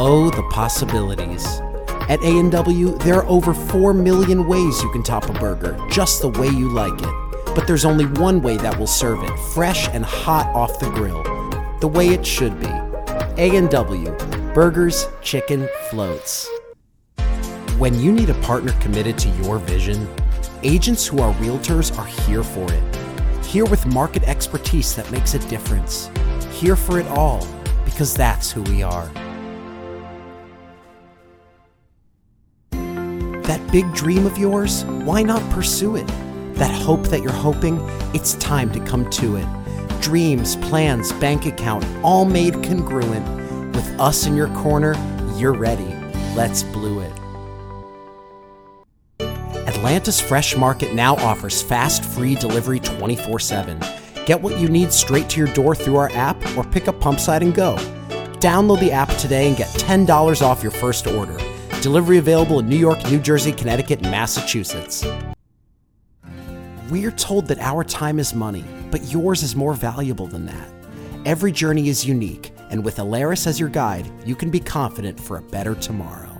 Oh, the possibilities. At A&W, there are over 4 million ways you can top a burger, just the way you like it. But there's only one way that will serve it, fresh and hot off the grill. The way it should be. A&W, burgers, chicken, floats. When you need a partner committed to your vision, agents who are realtors are here for it. Here with market expertise that makes a difference. Here for it all, because that's who we are. That big dream of yours, why not pursue it? That hope that you're hoping, it's time to come to it. Dreams, plans, bank account, all made congruent. With us in your corner, you're ready. Let's blue it. Atlanta's Fresh Market now offers fast, free delivery 24/7. Get what you need straight to your door through our app or pick up pump side and go. Download the app today and get $10 off your first order. Delivery available in New York, New Jersey, Connecticut, and Massachusetts. We're told that our time is money, but yours is more valuable than that. Every journey is unique, and with Alaris as your guide, you can be confident for a better tomorrow.